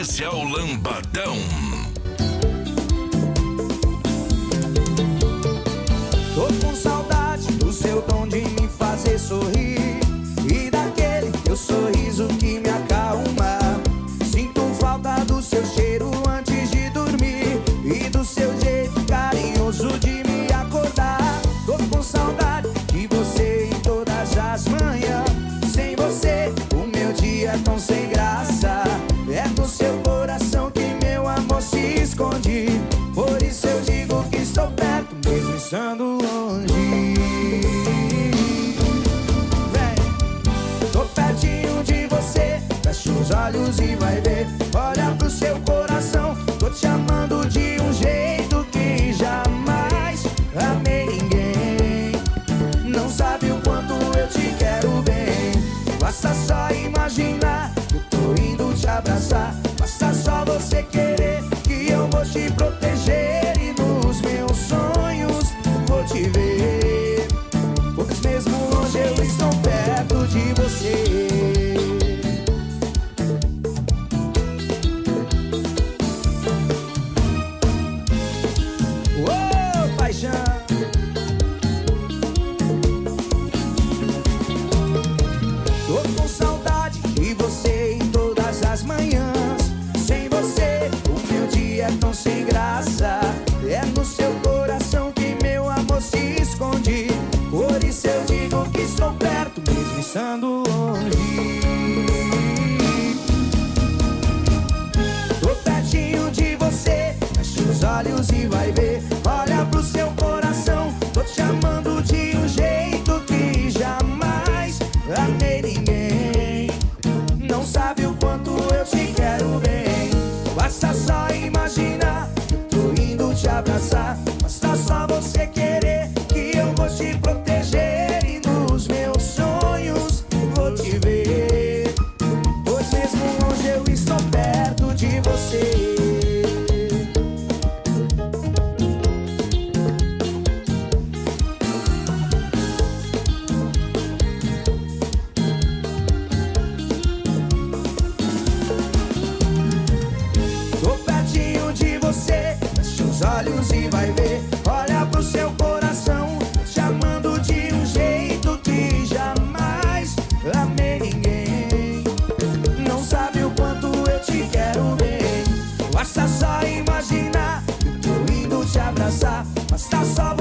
Especial Lambadão. Tô com saudade do seu tom de me fazer sorrir e daquele teu sorriso que me acalma. Sinto falta do seu cheiro antes de dormir e do seu jeito carinhoso de me acordar. Tô com saudade de você em todas as manhãs. Sem você o meu dia é tão sem graça. É do seu coração que meu amor se esconde. Por isso eu digo que estou perto mesmo estando longe. Vem, tô pertinho de você. Fecha os olhos e vai ver. Olha pro seu coração. Tô te amando de um jeito que jamais amei ninguém. Não sabe o quanto eu te quero bem. Basta só imaginar que eu tô indo te abraçar. Basta só você querer que eu vou te proteger. E nos meus sonhos vou te ver. Pois mesmo longe eu estou perto de você. Oh, paixão. Tô com saudade de você em todas as manhãs. Sem você o meu dia é tão sem graça. É no seu coração que meu amor se esconde. Por isso eu digo que estou perto mesmo estando longe. Tô pertinho de você. Fecha os olhos e vai ver. Olha pro seu coração. Tô te amando de um jeito que jamais amei ninguém. Não sabe o quanto eu te quero bem. Basta só imaginar que eu tô indo te abraçar. Basta só você querer que eu vou te proteger. E nos meus sonhos vou te ver. Pois mesmo longe eu estou perto de você. Tô pertinho de você. Fecha os olhos e vai ver. Olha pro seu coração. Tô te amando de um jeito que jamais amei ninguém. Não sabe o quanto eu te quero bem. Basta só imaginar que eu tô indo te abraçar. Basta só